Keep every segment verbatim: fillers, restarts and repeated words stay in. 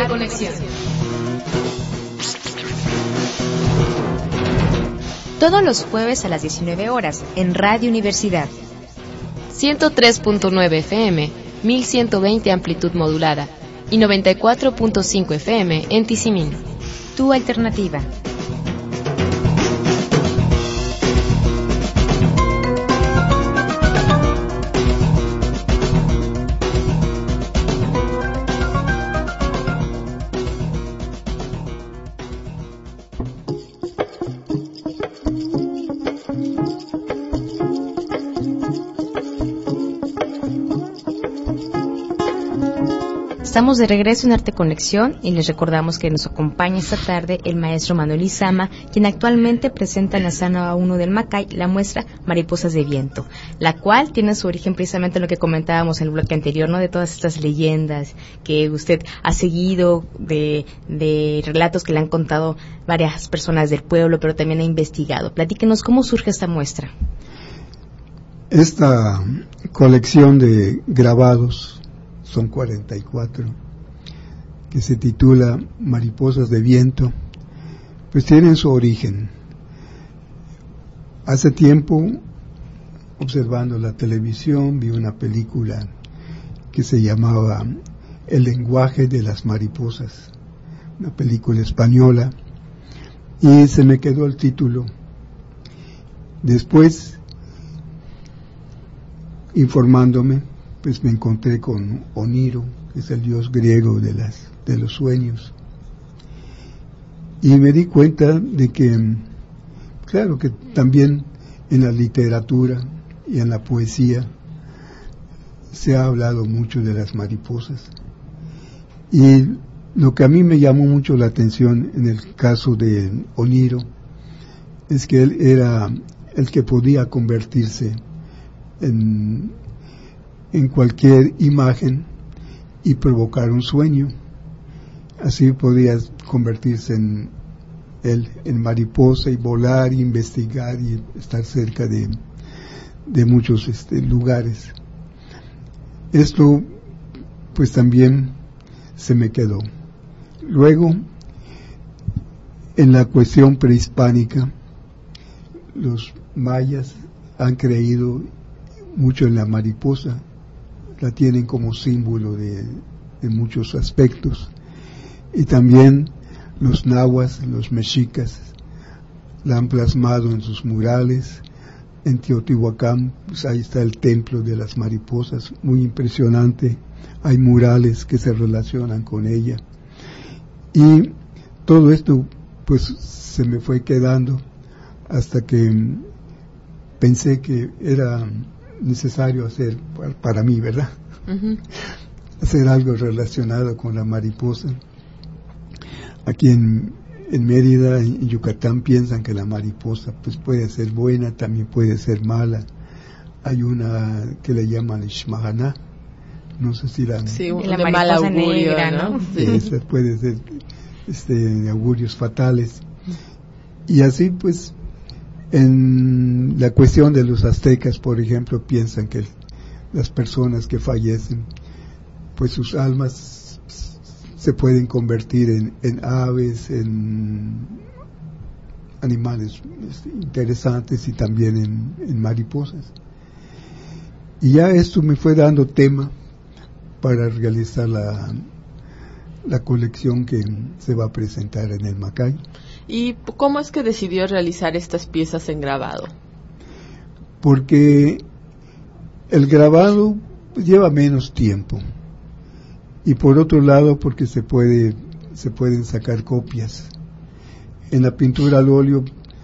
Arte Conexión. Todos los jueves a las diecinueve horas en Radio Universidad. ciento tres punto nueve F M, mil ciento veinte amplitud modulada y noventa y cuatro punto cinco F M en Tizimín. Tu alternativa. Estamos de regreso en Arte Conexión y les recordamos que nos acompaña esta tarde el maestro Manuel Izama, quien actualmente presenta en la Sala uno del Macay la muestra Mariposas de Viento, la cual tiene su origen precisamente en lo que comentábamos en el bloque anterior, ¿no? De todas estas leyendas que usted ha seguido, de, de relatos que le han contado varias personas del pueblo, pero también ha investigado. Platíquenos cómo surge esta muestra. Esta colección de grabados, son cuarenta y cuatro, que se titula Mariposas de Viento, pues tienen su origen. Hace tiempo, observando la televisión, vi una película que se llamaba El lenguaje de las mariposas, una película española, y se me quedó el título. Después, informándome, pues me encontré con Oniro, que es el dios griego de las de los sueños, y me di cuenta de que, claro, que también en la literatura y en la poesía se ha hablado mucho de las mariposas, y lo que a mí me llamó mucho la atención en el caso de Oniro es que él era el que podía convertirse en en cualquier imagen y provocar un sueño. Así podía convertirse en él en mariposa y volar, y investigar y estar cerca de, de muchos este, lugares. Esto pues también se me quedó. Luego, en la cuestión prehispánica, los mayas han creído mucho en la mariposa, la tienen como símbolo de, de muchos aspectos, y también los nahuas, los mexicas, la han plasmado en sus murales. En Teotihuacán, pues ahí está el templo de las mariposas, muy impresionante, hay murales que se relacionan con ella, y todo esto pues se me fue quedando hasta que pensé que era necesario hacer para, para mí, ¿verdad? Uh-huh. Hacer algo relacionado con la mariposa. Aquí en, en Mérida, en Yucatán, piensan que la mariposa pues puede ser buena, también puede ser mala. Hay una que le llaman Xmahaná, no sé si la... Sí, la de mal augurio, negra, ¿no? Sí. Esa puede ser este, de augurios fatales. Y así pues, en la cuestión de los aztecas, por ejemplo, piensan que las personas que fallecen, pues sus almas se pueden convertir en, en aves, en animales este, interesantes, y también en, en mariposas. Y ya esto me fue dando tema para realizar la, la colección que se va a presentar en el Macay. ¿Y cómo es que decidió realizar estas piezas en grabado? Porque el grabado lleva menos tiempo, y por otro lado porque se puede se pueden sacar copias. En la pintura al óleo,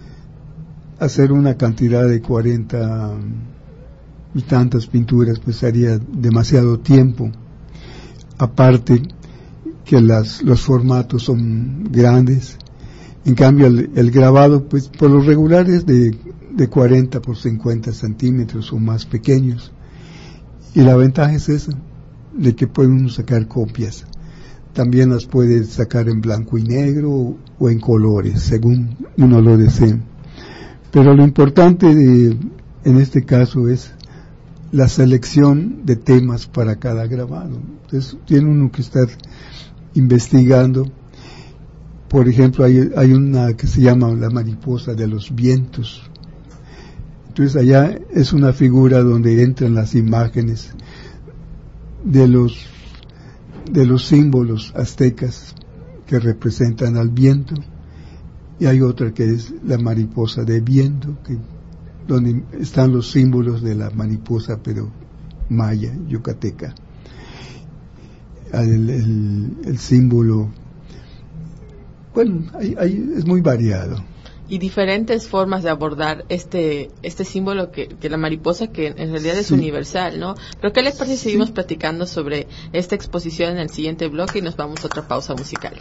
hacer una cantidad de cuarenta y tantas pinturas pues haría demasiado tiempo, aparte que las los formatos son grandes. En cambio el, el grabado pues por lo regular es de, de cuarenta por cincuenta centímetros o más pequeños, y la ventaja es esa, de que puede uno sacar copias. También las puede sacar en blanco y negro o, o en colores, según uno lo desee. Pero lo importante de, en este caso es la selección de temas para cada grabado. Entonces tiene uno que estar investigando. Por ejemplo, hay, hay una que se llama la mariposa de los vientos. Entonces allá es una figura donde entran las imágenes de los de los símbolos aztecas que representan al viento, y hay otra que es la mariposa de viento, que donde están los símbolos de la mariposa pero maya, yucateca. El, el, el símbolo, bueno, hay, hay, es muy variado. Y diferentes formas de abordar este este símbolo que, que la mariposa, que en realidad es sí. universal, ¿no? Pero ¿qué les parece si seguimos sí. platicando sobre esta exposición en el siguiente bloque y nos vamos a otra pausa musical?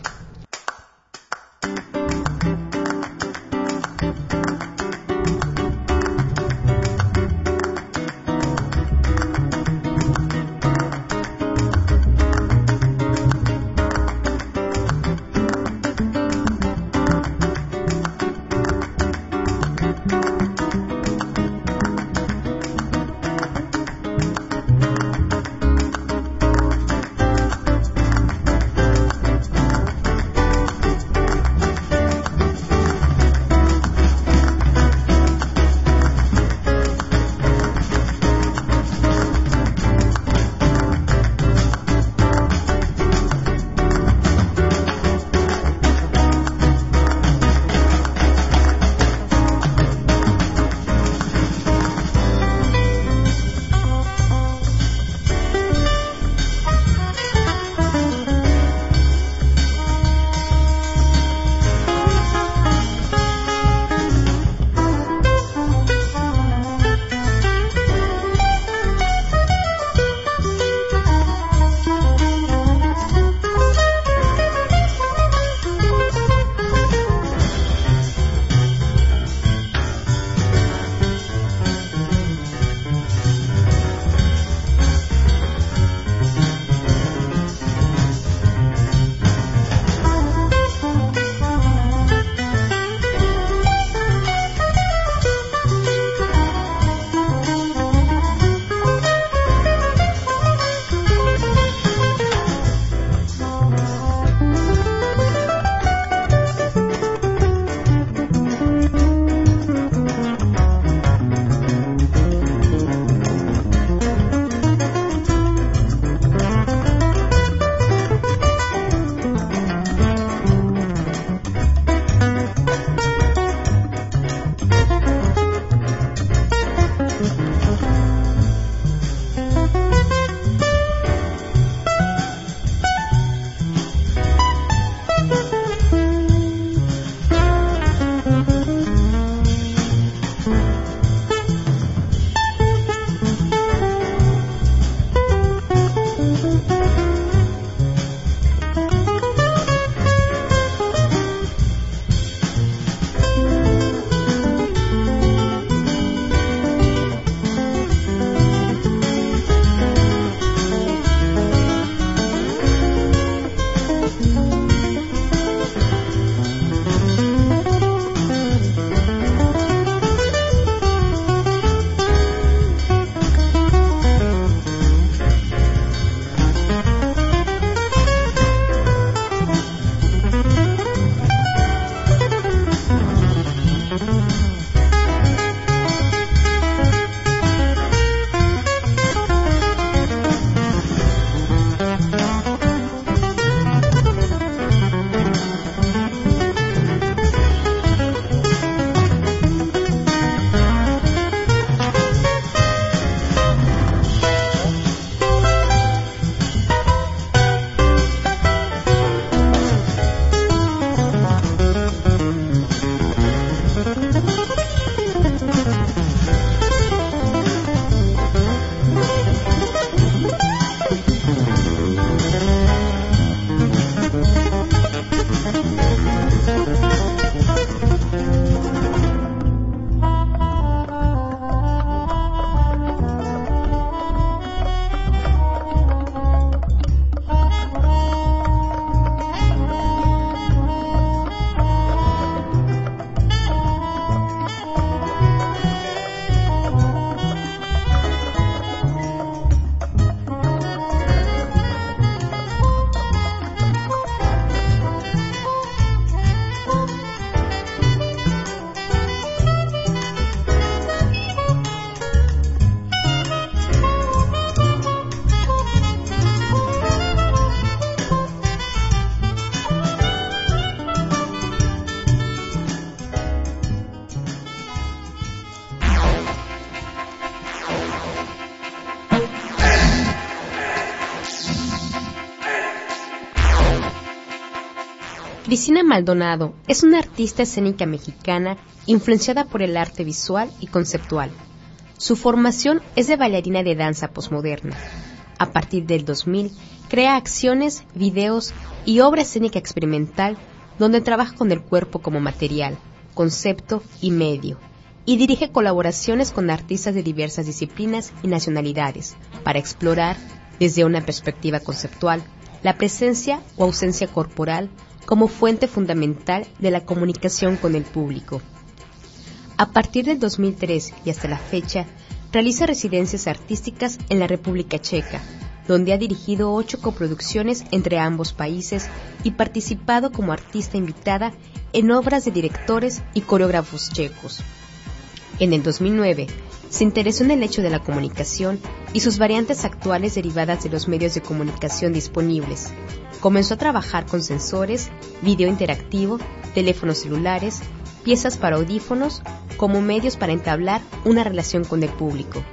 Cristina Maldonado es una artista escénica mexicana influenciada por el arte visual y conceptual. Su formación es de bailarina de danza posmoderna. A partir del dos mil, crea acciones, videos y obra escénica experimental donde trabaja con el cuerpo como material, concepto y medio, y dirige colaboraciones con artistas de diversas disciplinas y nacionalidades para explorar, desde una perspectiva conceptual, la presencia o ausencia corporal como fuente fundamental de la comunicación con el público. A partir del dos mil tres y hasta la fecha, realiza residencias artísticas en la República Checa, donde ha dirigido ocho coproducciones entre ambos países y participado como artista invitada en obras de directores y coreógrafos checos. En el dos mil nueve, se interesó en el hecho de la comunicación y sus variantes actuales derivadas de los medios de comunicación disponibles. Comenzó a trabajar con sensores, video interactivo, teléfonos celulares, piezas para audífonos, como medios para entablar una relación con el público.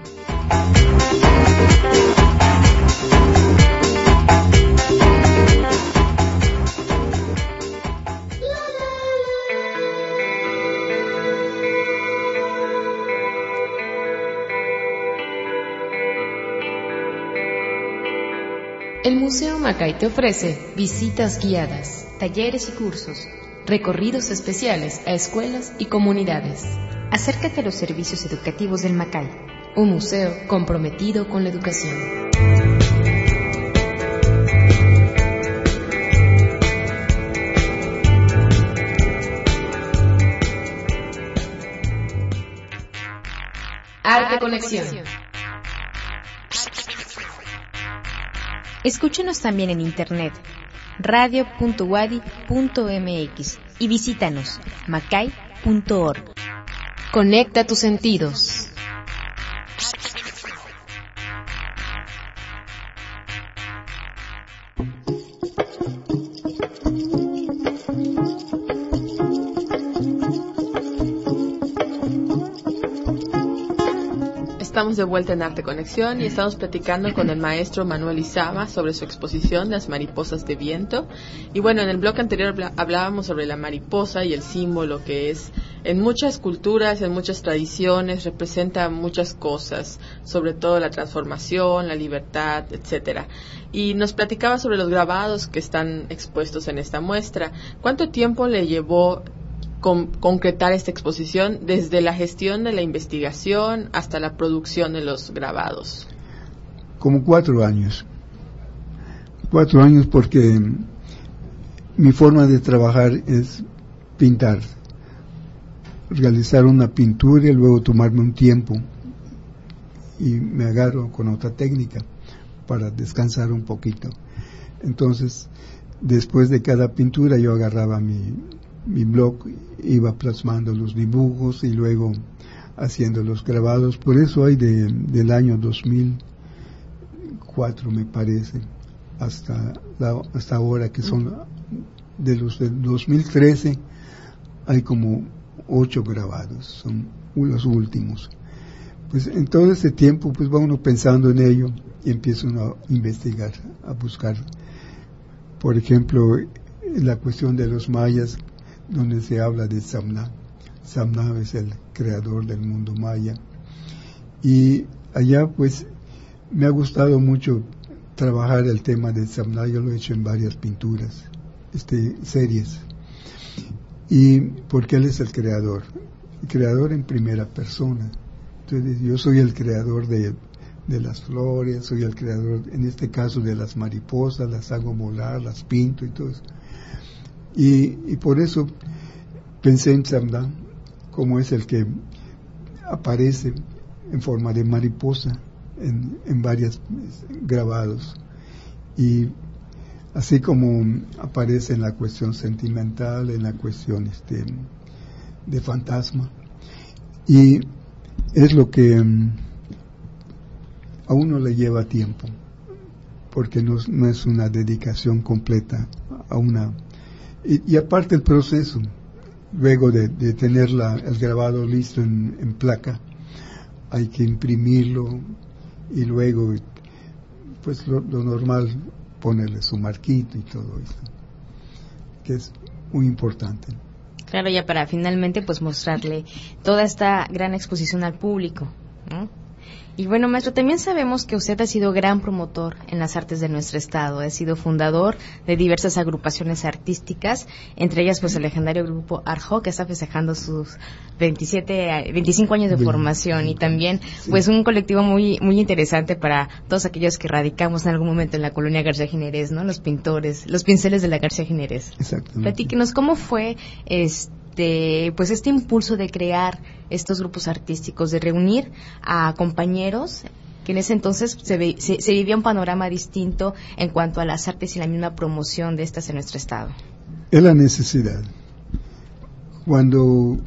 El Museo Macay te ofrece visitas guiadas, Talleres y cursos. recorridos especiales a escuelas y comunidades. Acércate a los servicios educativos del Macay. Un museo comprometido con la educación. Arte Conexión. Escúchenos también en internet, radio punto wadi punto mx, y visítanos, macay punto org. Conecta tus sentidos. Estamos de vuelta en Arte Conexión y estamos platicando con el maestro Manuel Izama sobre su exposición Las Mariposas de Viento. Y bueno, en el bloque anterior hablábamos sobre la mariposa y el símbolo que es en muchas culturas, en muchas tradiciones, representa muchas cosas, sobre todo la transformación, la libertad, etcétera. Y nos platicaba sobre los grabados que están expuestos en esta muestra. ¿Cuánto tiempo le llevó Con, concretar esta exposición desde la gestión de la investigación hasta la producción de los grabados? Como cuatro años. Cuatro años porque mi forma de trabajar es pintar. Realizar una pintura y luego tomarme un tiempo y me agarro con otra técnica para descansar un poquito. Entonces, después de cada pintura yo agarraba mi mi blog, iba plasmando los dibujos y luego haciendo los grabados. Por eso hay de, del año dos mil cuatro, me parece, hasta la, hasta ahora, que son de los del dos mil trece, hay como ocho grabados, son los últimos. Pues en todo ese tiempo pues va uno pensando en ello y empieza uno a investigar, a buscar. Por ejemplo, la cuestión de los mayas, donde se habla de Samná. Samná es el creador del mundo maya. Y allá pues me ha gustado mucho trabajar el tema de Samná. Yo lo he hecho en varias pinturas, este, series. Y porque él es el creador, el creador en primera persona. Entonces yo soy el creador de, de las flores, soy el creador, en este caso, de las mariposas, las hago volar, las pinto y todo eso. Y, y por eso pensé en Samná, como es el que aparece en forma de mariposa en, en varios grabados, y así como aparece en la cuestión sentimental, en la cuestión este, de fantasma, y es lo que um, a uno le lleva tiempo, porque no, no es una dedicación completa a una. Y, y aparte el proceso, luego de, de tener la, el grabado listo en, en placa, hay que imprimirlo y luego, pues lo, lo normal, ponerle su marquito y todo eso, que es muy importante. Claro, ya para finalmente pues mostrarle toda esta gran exposición al público, ¿no? Y bueno, maestro, también sabemos que usted ha sido gran promotor en las artes de nuestro estado, ha sido fundador de diversas agrupaciones artísticas, entre ellas pues el legendario grupo Arjo, que está festejando sus veintisiete, veinticinco años de formación, y también pues un colectivo muy muy interesante para todos aquellos que radicamos en algún momento en la colonia García Jiménez, ¿no? Los pintores, los pinceles de la García Jiménez. Exactamente. Platíquenos cómo fue este De, pues este impulso de crear estos grupos artísticos, de reunir a compañeros que en ese entonces se, ve, se, se vivía un panorama distinto en cuanto a las artes y la misma promoción de estas en nuestro estado. Es la necesidad. Cuando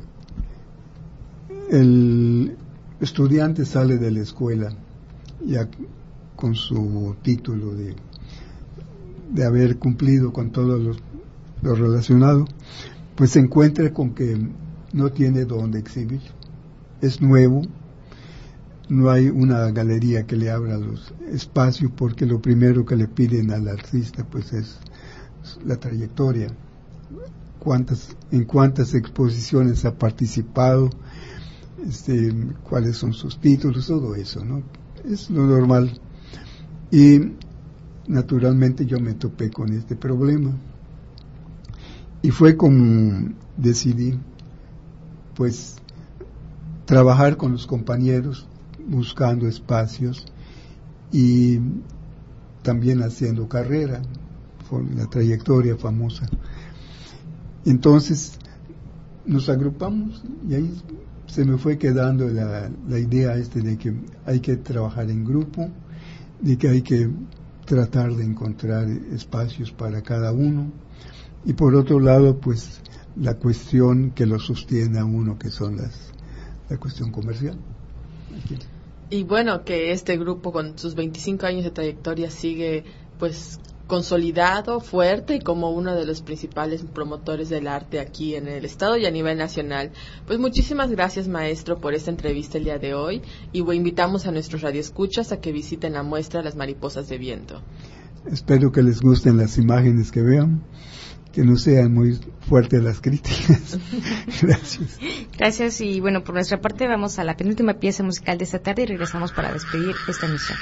el estudiante sale de la escuela ya con su título de, de haber cumplido con todo lo, lo relacionado, pues se encuentra con que no tiene dónde exhibir. Es nuevo, no hay una galería que le abra los espacios, porque lo primero que le piden al artista pues es la trayectoria, cuántas, en cuántas exposiciones ha participado, este, cuáles son sus títulos, todo eso, ¿no? Es lo normal. Y naturalmente yo me topé con este problema. Y fue como decidí, pues, trabajar con los compañeros, buscando espacios y también haciendo carrera, con la trayectoria famosa. Entonces, nos agrupamos y ahí se me fue quedando la, la idea este de que hay que trabajar en grupo, de que hay que tratar de encontrar espacios para cada uno. Y por otro lado, pues, la cuestión que lo sostiene a uno, que son las la cuestión comercial. Aquí. Y bueno, que este grupo con sus veinticinco años de trayectoria sigue, pues, consolidado, fuerte y como uno de los principales promotores del arte aquí en el estado y a nivel nacional. Pues muchísimas gracias, maestro, por esta entrevista el día de hoy, y invitamos a nuestros radioescuchas a que visiten la muestra Las Mariposas de Viento. Espero que les gusten las imágenes que vean, que no sean muy fuertes las críticas. Gracias. Gracias, y bueno, por nuestra parte vamos a la penúltima pieza musical de esta tarde y regresamos para despedir esta emisión.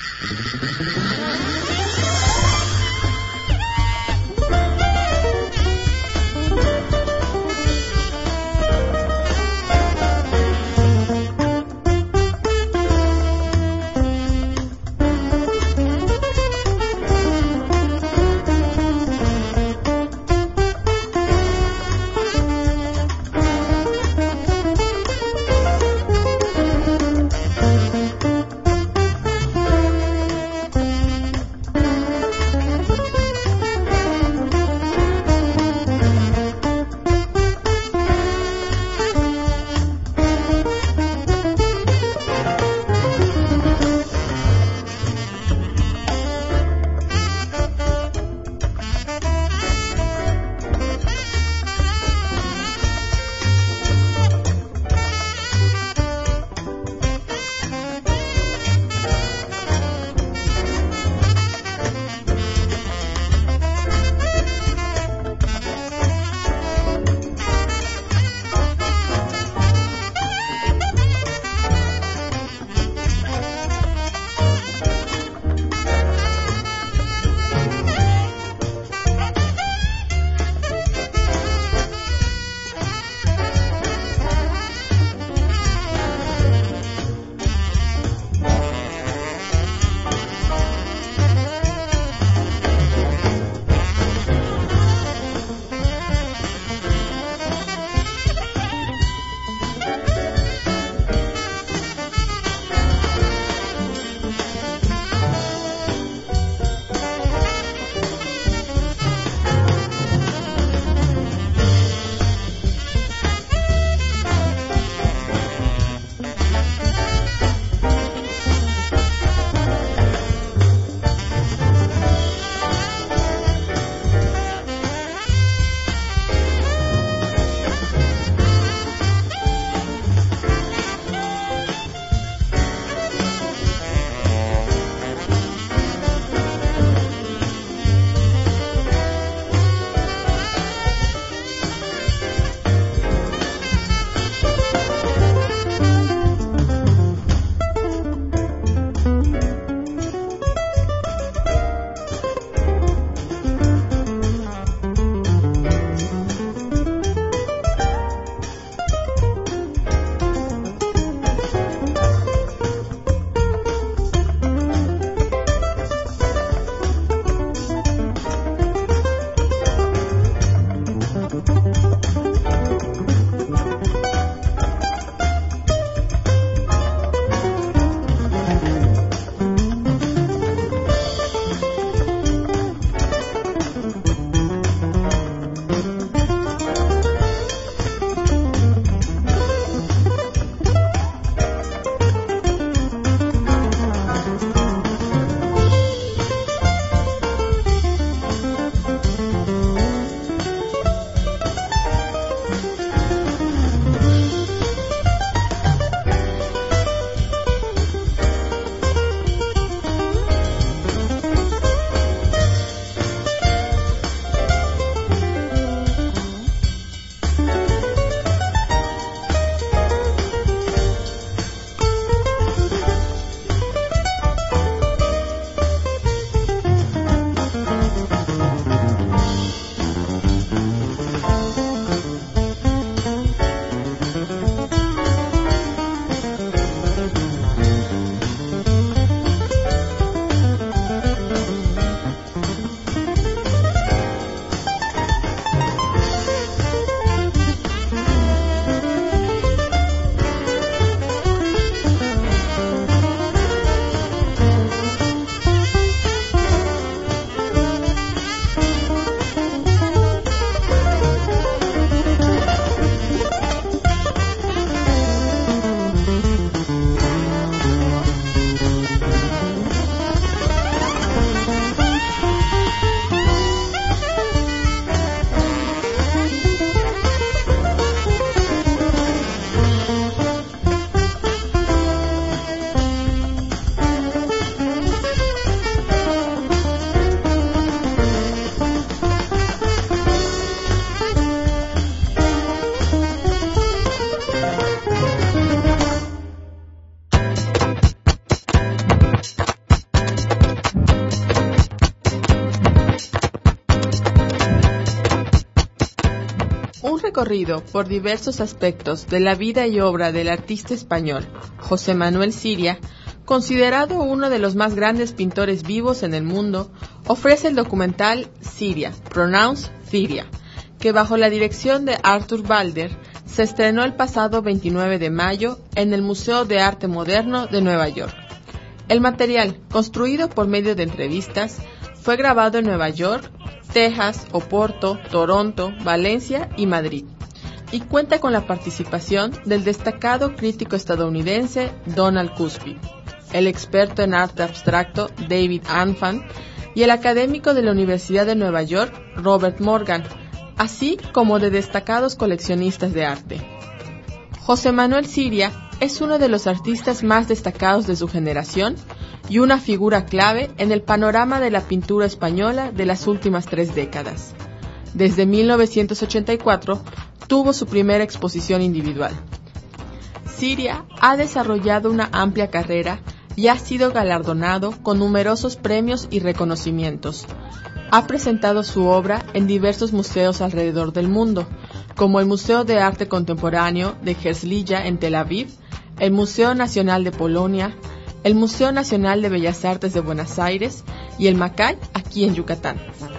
recorrido por diversos aspectos de la vida y obra del artista español José Manuel Siria, considerado uno de los más grandes pintores vivos en el mundo, ofrece el documental Siria, Pronounced Siria, que bajo la dirección de Arthur Balder se estrenó el pasado veintinueve de mayo en el Museo de Arte Moderno de Nueva York. El material, construido por medio de entrevistas, fue grabado en Nueva York, Texas, Oporto, Toronto, Valencia y Madrid, y cuenta con la participación del destacado crítico estadounidense Donald Cuspy, el experto en arte abstracto David Anfant y el académico de la Universidad de Nueva York Robert Morgan, así como de destacados coleccionistas de arte. José Manuel Siria es uno de los artistas más destacados de su generación y una figura clave en el panorama de la pintura española de las últimas tres décadas. Desde mil novecientos ochenta y cuatro tuvo su primera exposición individual. Siria ha desarrollado una amplia carrera y ha sido galardonado con numerosos premios y reconocimientos. Ha presentado su obra en diversos museos alrededor del mundo, como el Museo de Arte Contemporáneo de Herzliya en Tel Aviv, el Museo Nacional de Polonia, el Museo Nacional de Bellas Artes de Buenos Aires y el MACAY aquí en Yucatán.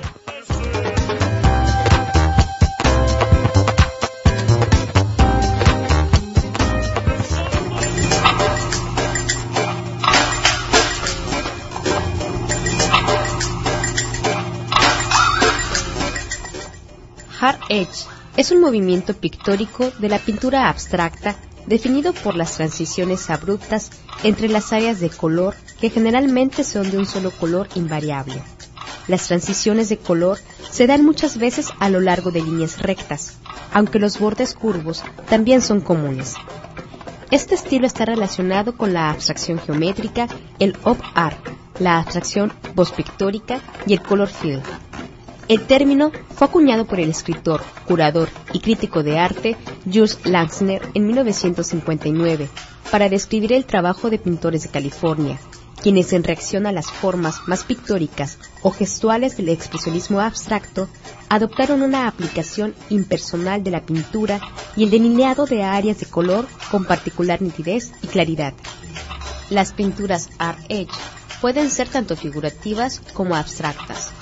Hard Edge es un movimiento pictórico de la pintura abstracta definido por las transiciones abruptas entre las áreas de color que generalmente son de un solo color invariable. Las transiciones de color se dan muchas veces a lo largo de líneas rectas, aunque los bordes curvos también son comunes. Este estilo está relacionado con la abstracción geométrica, el op art, la abstracción postpictórica y el color field. El término fue acuñado por el escritor, curador y crítico de arte Jules Langsner en mil novecientos cincuenta y nueve para describir el trabajo de pintores de California, quienes en reacción a las formas más pictóricas o gestuales del expresionismo abstracto adoptaron una aplicación impersonal de la pintura y el delineado de áreas de color con particular nitidez y claridad. Las pinturas Art Edge pueden ser tanto figurativas como abstractas.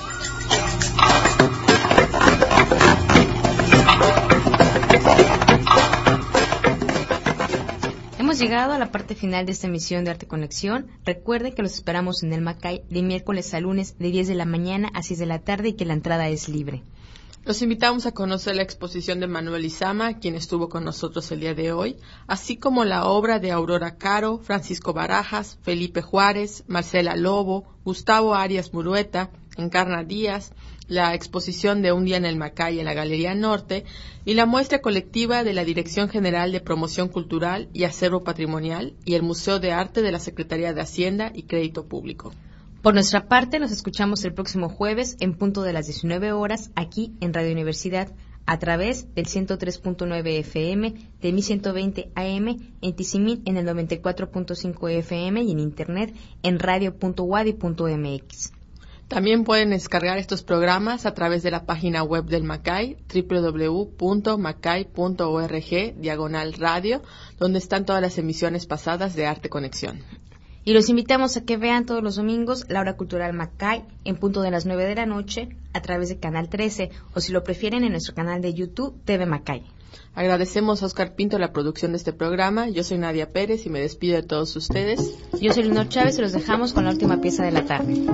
Hemos llegado a la parte final de esta emisión de Arte Conexión. Recuerden que los esperamos en el MACAY de miércoles a lunes de diez de la mañana a seis de la tarde y que la entrada es libre. Los invitamos a conocer la exposición de Manuel Lizama, quien estuvo con nosotros el día de hoy, así como la obra de Aurora Caro, Francisco Barajas, Felipe Juárez, Marcela Lobo, Gustavo Arias Murueta, Encarna Díaz, la exposición de Un día en el MACAY en la Galería Norte y la muestra colectiva de la Dirección General de Promoción Cultural y Acervo Patrimonial y el Museo de Arte de la Secretaría de Hacienda y Crédito Público. Por nuestra parte, nos escuchamos el próximo jueves en punto de las diecinueve horas aquí en Radio Universidad a través del ciento tres punto nueve F M, de mil ciento veinte A M, en Tizimín en el noventa y cuatro punto cinco F M y en Internet en radio punto wadi punto m x. También pueden descargar estos programas a través de la página web del MACAY, doble u doble u doble u punto macay punto org, diagonal radio, donde están todas las emisiones pasadas de Arte Conexión. Y los invitamos a que vean todos los domingos la hora cultural MACAY en punto de las nueve de la noche a través de Canal trece o si lo prefieren en nuestro canal de YouTube T V MACAY. Agradecemos a Oscar Pinto la producción de este programa. Yo soy Nadia Pérez y me despido de todos ustedes. Yo soy Leonor Chávez y los dejamos con la última pieza de la tarde.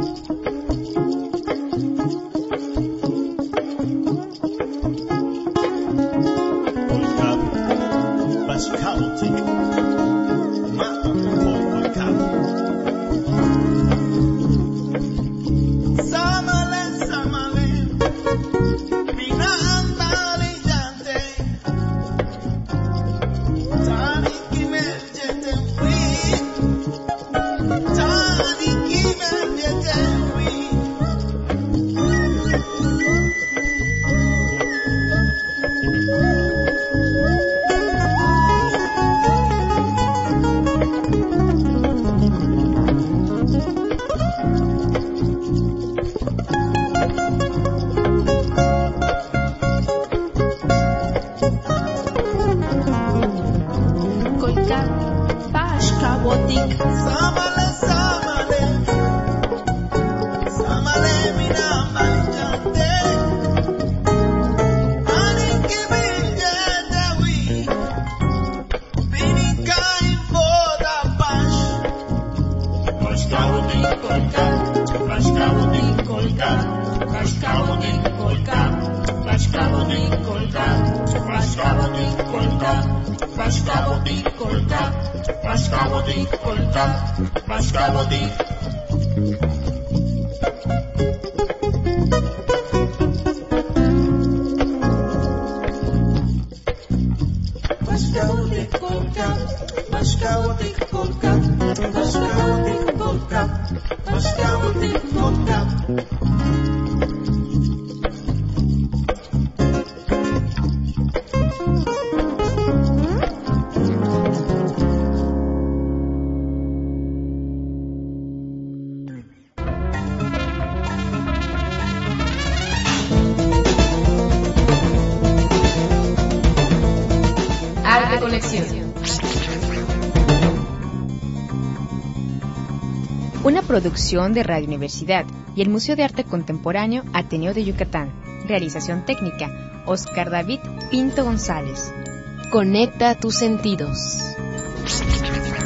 Tani, Arte Conexión. Una producción de Radio Universidad y el Museo de Arte Contemporáneo Ateneo de Yucatán. Realización técnica, Oscar David Pinto González. Conecta tus sentidos.